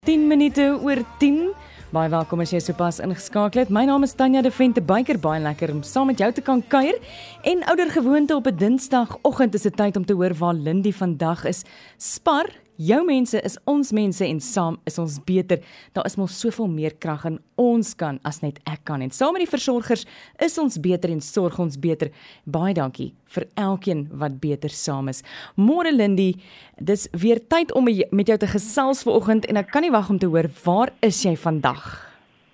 10 minute oor 10. Baie welkom as jy sopas ingeskakel het. My naam is Tanya de Vente Buyker, baie lekker om saam met jou te kan kuier. En ouer gewoonte op 'n Dinsdagoggend is dit tyd om te hoor waar Lindy vandag is. Spar, jou mense is ons mense en saam is ons beter. Daar is mos soveel meer krag in ons kan as net ek kan. En saam met die versorgers is ons beter en sorg ons beter. Baie dankie vir elkeen wat beter saam is. Môre Lindy, dis weer tyd om met jou te gesels vanoggend en ek kan nie wag om te hoor, waar is jy vandag?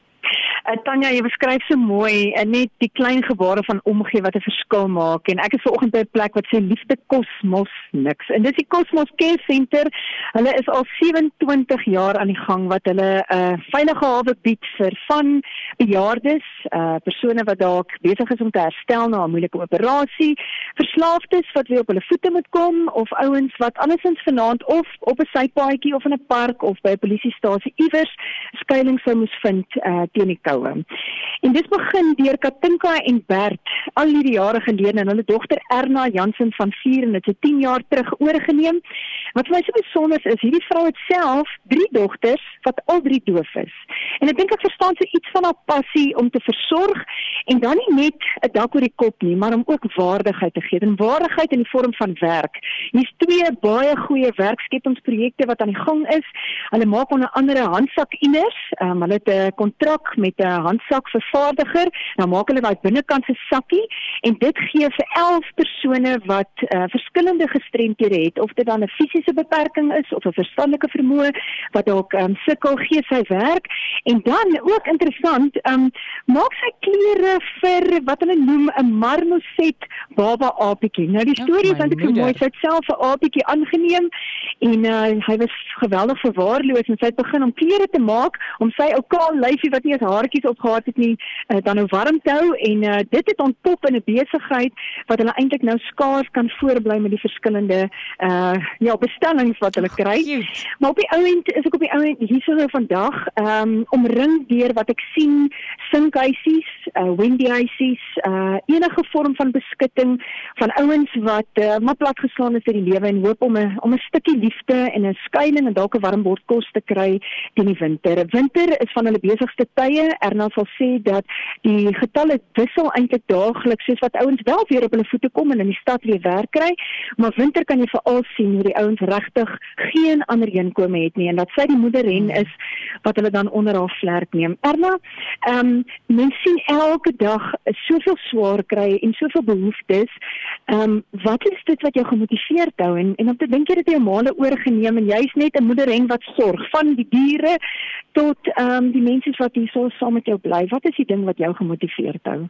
Tanya, jy beskryf so mooi, net die klein gebare van omgee wat 'n verskil maak. En ek is vanoggend by 'n plek wat sê liefde kosmos niks. En dis die Cosmos Care Center. Hulle is al 27 jaar aan die gang wat hulle 'n veilige hawe bied vir van bejaardes, persone wat dalk besig is om te herstel na 'n moeilike operasie, verslaafdes wat weer op hulle voete moet kom, of ouens wat andersins vanaand of op 'n sypaadjie of in 'n park of by 'n polisiestasie iewers skuilings sou moes vind teen die koue. En dit begin deur Katinka en Bert al hierdie jare gelede en hulle dogter Erna Jansen van 4 en dit het 10 jaar terug oorgeneem. Wat vir my so besonder is, hierdie vrou het self 3 dogters wat al 3 doof is. En ek dink ek verstaan so iets van haar passie om te versorg en dan nie net 'n dak oor die kop nie, maar om ook waardigheid te gee. En waardigheid in die vorm van werk. Hier's 2 baie goeie werkskepingsprojekte wat aan die gang is. Hulle maak onder andere handsakinners. Hulle het 'n kontrak met 'n handsakvervaardiger. Nou maak hulle daai binnekantse sakkie en dit gee vir 11 persone wat verskillende gestremthede het, of dit dan 'n fisiese beperking is of 'n verstandelike vermoë wat dalk sukkel, gee sy werk. En dan ook interessant, maak sy klere vir wat hulle noem 'n marmoset baba apietjie. Nou die storie is eintlik so mooi. Sy het self 'n apietjie aangeneem en hy was geweldig verwaarloos en sy het begin om klere te maak om sy ou kaal lyfie wat nie eens haartjies opgehad het nie, dan nou warm te hou en dit het ontpop in 'n besigheid wat hulle eintlik nou skaars kan voorbly met die verskillende bestellings wat hulle kry. Maar op die ou end is ek op die ou end hierso vandag omring deur wat ek sien, sinkhuisies, wendyhuisies, enige vorm van beskutting van ouens wat maar platgeslaan is in die lewe en hoop om 'n stukkie liefde en 'n skuiling en dalk 'n warm bord kos te kry teen die winter. Winter is van hulle besigste tye. Erna sal sê dat die getalle wissel eintlik daagliks, soos wat ouens wel weer op hulle voete kom en in die stad weer werk kry, maar winter kan jy veral sien hoe die ouens regtig geen ander inkome het nie en dat sy die moederhen is wat hulle dan onder haar vlerk neem. Erna, mens sien elke dag soveel swaar kry en soveel behoeftes. Wat is dit wat jou gemotiveerd hou en om te dink jy het jou maale oorgeneem en jy is net 'n moederhen wat sorg van die diere tot die mense wat hier so saam met jou bly. Wat is die ding wat jou gemotiveerd hou?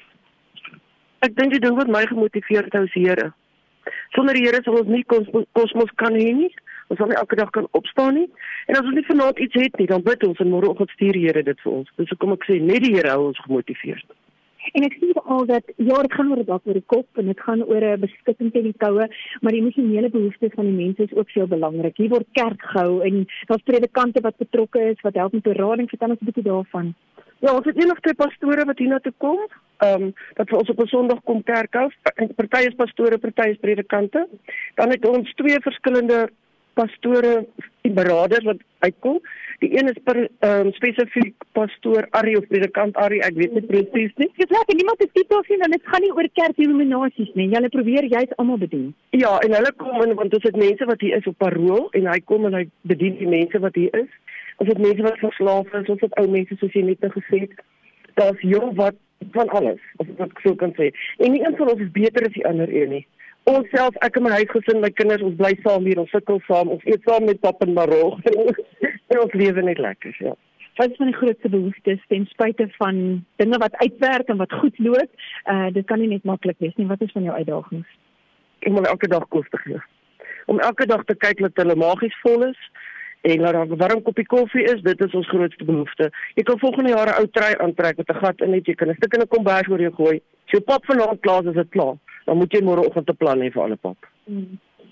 Ek dink die ding wat my gemotiveerd hou is Here. Sonder die Here sal ons nie kosmos kan hê nie. Ons sal nie elke dag kan opstaan nie. En as ons nie vanaand iets het nie, dan bid ons en môreoggend stuur die Here dit vir ons. Dus kom ek sê, net die Here hou ons gemotiveerd. En ek sien al dat, dit gaan oor 'n dak oor die kop en dit gaan oor 'n beskutting teen die koue, maar die emosionele behoeftes van die mense is ook veel belangrik. Hier word kerk gehou en daar's predikante wat betrokke is, wat help met berading. Vertel ons 'n bietjie daarvan. Ja, ons het een of 2 pastore wat hiernatoe kom, dat vir ons op 'n Sondag kom kerk hou. Party is pastore, party is predikante. Dan het ons 2 verskillende pastore en beraders wat uitkom. Die een is spesifiek pastoor Ari of predikant Ari, ek weet nie presies nie. Dit is niemand te titel sien en dit gaan nie oor kerkdenominasies nie. Julle probeer juist almal bedien. Ja, en hulle kom in want ons het mense wat hier is op parool en hy kom en hy bedien die mense wat hier is. Ons het mense wat verslaaf is, ons het ou mense soos jy net gesê het. Daar's jong wat van alles, of wat ek so kan sê. En nie een van ons is beter as die ander een nie. Ons self, ek en my huisgesin, my kinders, ons bly saam hier, ons sukkel saam, ons eet saam met pap en marog, en ons lewe net lekker, ja. Wat is van die grootste behoeftes, ten spyte van dinge wat uitwerk en wat goed loop, dit kan nie net maklik wees nie. Wat is van jou uitdagings? Om elke dag kos te gee. Om elke dag te kyk dat hulle magies vol is, en dat daar 'n warm koppie koffie is, dit is ons grootste behoefte. Jy kan volgende jaar 'n ou trui aantrek met 'n gat in, jy kan 'n stuk in 'n kombers oor jou gooi. As jou pap vanaand klaar is dit klaar. Dan moet jy môreoggend 'n plan hê vir alle pap.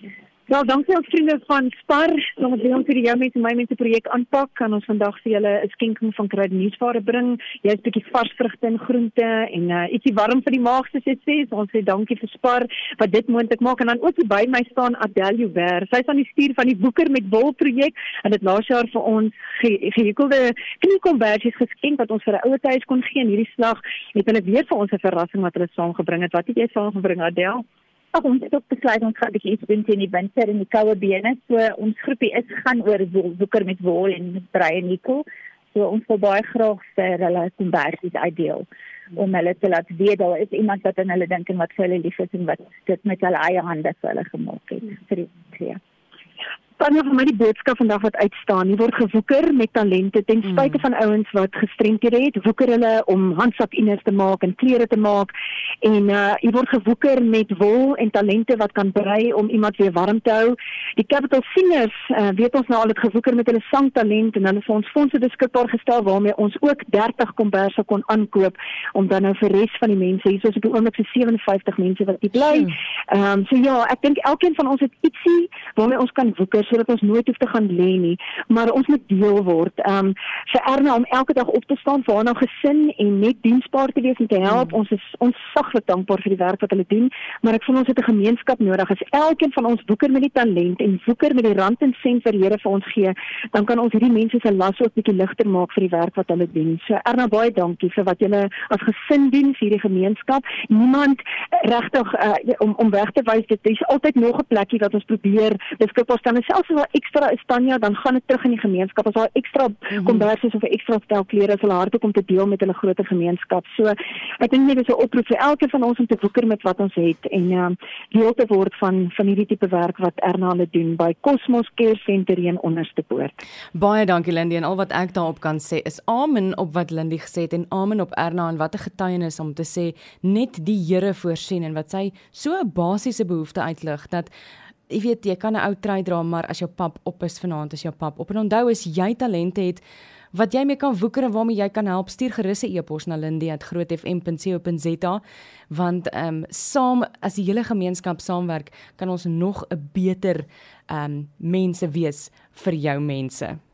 Wel, dankie aan vriende van Spar, omdat jy ons vir die Jou Mense, My Mense projek aanpak, kan ons vandag vir julle 'n skenking van kruideniersware bring. Jy het 'n bietjie vars vrugte en groente en ietsie warm vir die maag, soos jy sê. So ons sê dankie vir Spar wat dit moontlik maak. En dan ook hier by my staan Adèle Joubert. Sy is aan die stuur van die Woeker met Wol projek en dit laas jaar vir ons gehekelde kniekombersies geskenk wat ons vir 'n ouer huis kon gee. En hierdie slag het hulle weer vir ons 'n verrassing wat hulle saamgebring het. Wat het jy saamgebring, Adèle? Ons het ook besluit ons gaan 'n bietjie iets doen teen die winter en die koue bene. So ons groepie gaan oor Woeker met Wol en met brei en nikkel. So ons wil baie graag vir hulle kombersies uitdeel om hulle te laat weet daar is iemand wat aan hulle dink en wat vir hulle lief is en wat dit met hulle eie hande vir hulle gemaak het vir die tree. Tanya, vir my die boodskap vandag wat uitstaan, hier word gewoeker met talente, ten spyte van ouens wat gestremdhede het, woeker hulle om handsakinners te maak en klere te maak, en hier word gewoeker met wol en talente wat kan brei om iemand weer warm te hou. Die Capital Singers, weet ons nou al het gewoeker met hulle sangtalent, en hulle vir ons fondse beskikbaar gestel, waarmee ons ook 30 komberse kon aankoop, om dan nou vir res van die mense, hier is op die oomblik so 57 mense wat die bly. So ja, ek dink elkeen van ons het ietsie, waarmee ons kan woeker, sodat ons nooit hoef te gaan lê nie, maar ons moet deel word. Vir Erna om elke dag op te staan vir haar nou gesin en net diensbaar te wees en te help. Ons is ontsaglik dankbaar vir die werk wat hulle doen, maar ek voel ons het 'n gemeenskap nodig. As elkeen van ons woeker met die talent en woeker met die rand en sent wat die Here vir ons gee, dan kan ons hierdie mense se las ook bietjie ligter maak vir die werk wat hulle doen. So Erna, baie dankie vir wat julle as gesin doen vir hierdie gemeenskap. Niemand regtig om weg te wys, dit is altyd nog 'n plekkie wat ons probeer beskikbaar stel. Selfs as daar extra is, Tanya, dan gaan dit terug in die gemeenskap. As daar extra kombersies of 'n extra stel klere is, hulle hardop om te deel met hulle groter gemeenskap. So ek dink net dis 'n oproep vir elkeen van ons om te woeker met wat ons het en deel te word van hierdie tipe werk wat Erna hulle doen by Cosmos Care Center in Onderstepoort. Baie dankie Lindy, en al wat ek daarop kan sê is amen op wat Lindy gesê het en amen op Erna, en wat 'n getuienis om te sê net die Here voorsien en wat sy so 'n basiese behoefte uitlig dat jy weet, jy kan 'n ou trui dra, maar as jou pap op is vanaand, is jou pap op. En onthou, as jy talente het wat jy mee kan woeker en waarmee jy kan help, stuur gerus 'n e-pos na lindy@grootfm.co.za, want saam, as die hele gemeenskap saamwerk, kan ons nog 'n beter mense wees vir jou mense.